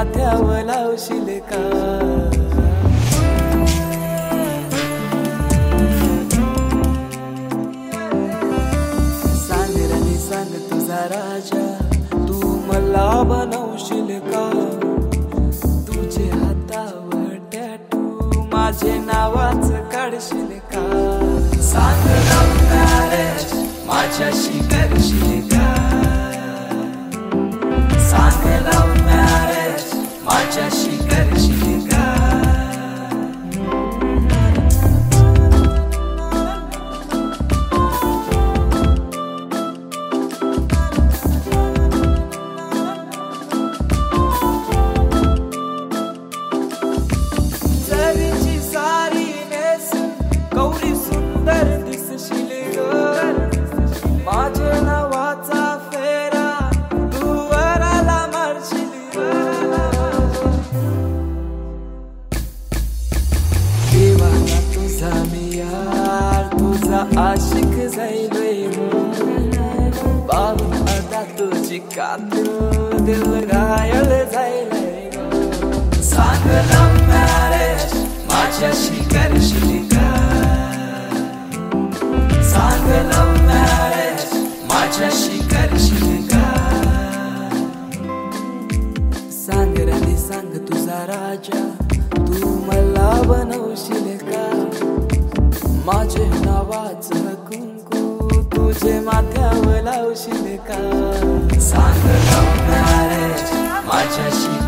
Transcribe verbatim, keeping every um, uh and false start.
माथ्यावर लावशील का? सांग राणी सांग तुझा राजा, तू मला बनवशील का? तुझे हातावर टॅटू माझे नावाच काढशील का? सांग लव्ह मॅरेज माझ्याशी करशील का? सांग लव्ह मॅरेज माझ्याशी करशील का? जरीची सारी नेसून गौरी सुंदर दिसशील ग, माझ्या नावाचा फेरा तू वराला मारशील देवाला तुझा मी यार, तुझा आशिक जाईलोय बाबू आता तुझी कातू दिल घायल जाईलय ग. सांग लव्ह मॅरेज माझ्याशी करशील का? सांग लव्ह मॅरेज माझ्याशी करशील का? सांग राणी सांग तुझा राजा, तू मला बनवशील का? माझे नावाचं कुंकू तुझे माथ्यावर लावशील का? सांग लव्ह मॅरेज माझ्याशी